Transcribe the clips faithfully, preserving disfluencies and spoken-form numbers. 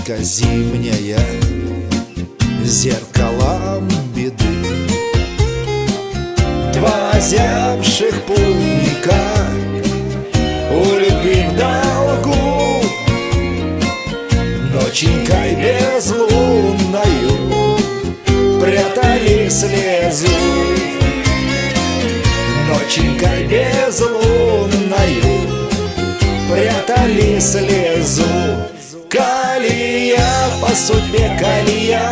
Ноченька зимняя, зеркалом беды. Два озябших путника у любви в долгу, ноченькой безлунною прятали слезу. Ноченькой безлунною прятали слезу. Колея, по судьбе колея,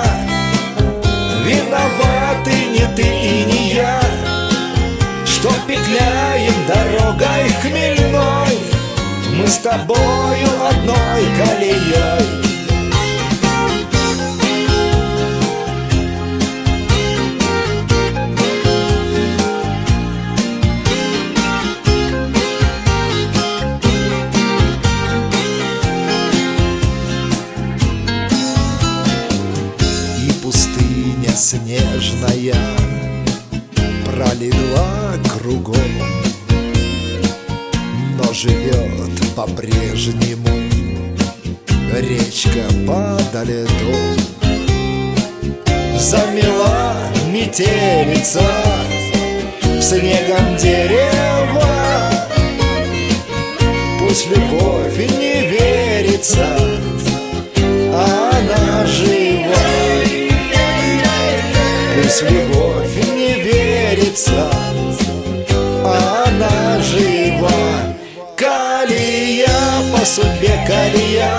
виноваты не ты и не я, что петляем дорогой хмельной, мы с тобою одной колеей. Пустыня снежная пролегла кругом, но живет по-прежнему речка подо льдом. Замела метелица снегом дерева, пусть любовь не верится, а она жива. Пусть любовь не верится, а она жива. Колея, по судьбе колея,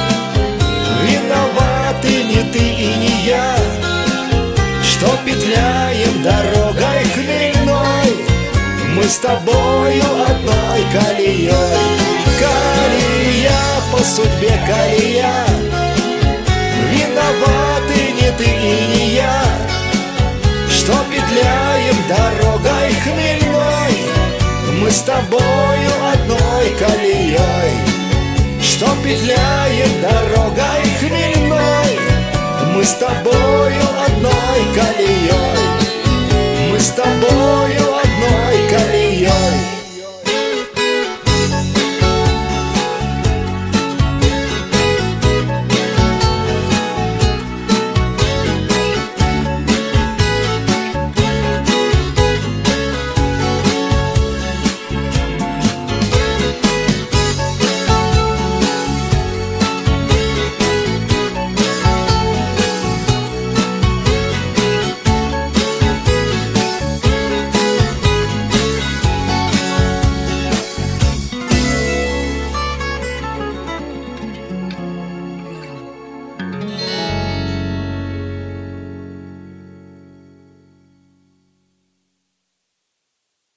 виноваты не ты и не я, что петляем дорогой хмельной, мы с тобою одной колеей. Колея, по судьбе колея, виноваты не ты и не я, что петляем дорогой хмельной, мы с тобою одной колеей. Что петляем дорогой хмельной, мы с тобой